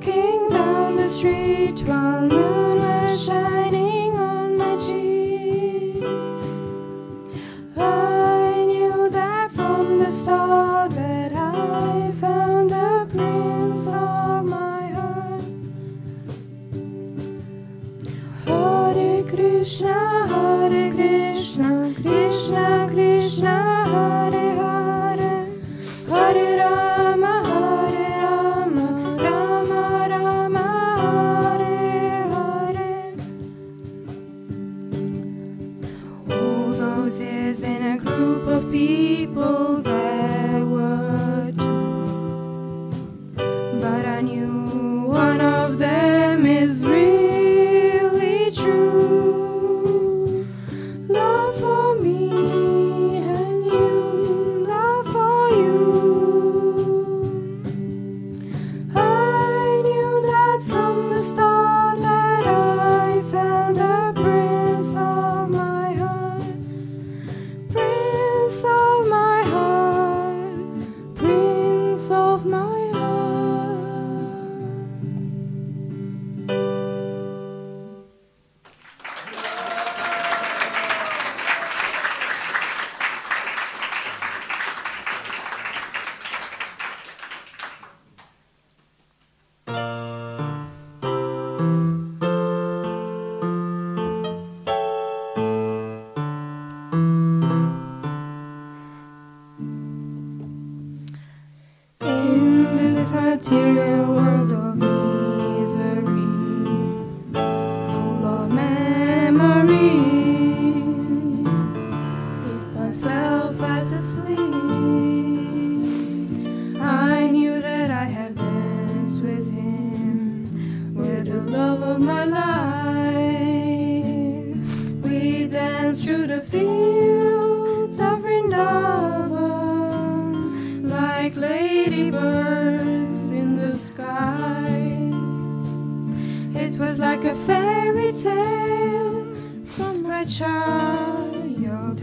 walking down the street while moon was shining on my cheek. I knew that from the start that I found the prince of my heart. Hare Krishna, Hare Krishna, Krishna Krishna, Hare Hare, Hare Rama, Hare Rama, Rama Rama, Hare Hare. All those years in a group of people, there were two, but I knew one of them is really true. Love for me and you, love for you. I knew that from the start that I found the prince of my heart. Prince of my heart, Prince of my heart. In this material world of misery, full of memory, if I fell fast asleep, I knew that I had danced with him, with the love of my life. We danced through the fields of Vrindavan, like ladybirds in the sky. It was like a fairy tale from my childhood,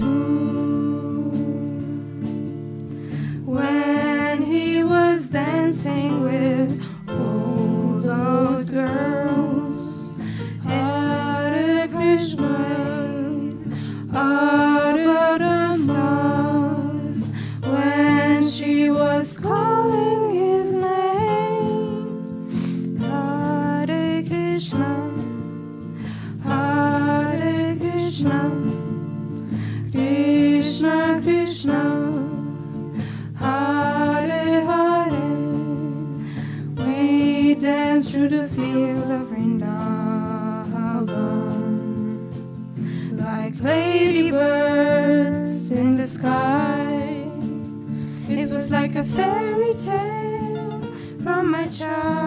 when he was dancing with all those girls. Hare Krishna, under the stars, when she was calling his name. Hare Krishna, Hare Krishna, Krishna Krishna, Hare Hare. We danced through the fields of Vrindavan, like ladybirds in the sky. It was like a fairy tale from my childhood.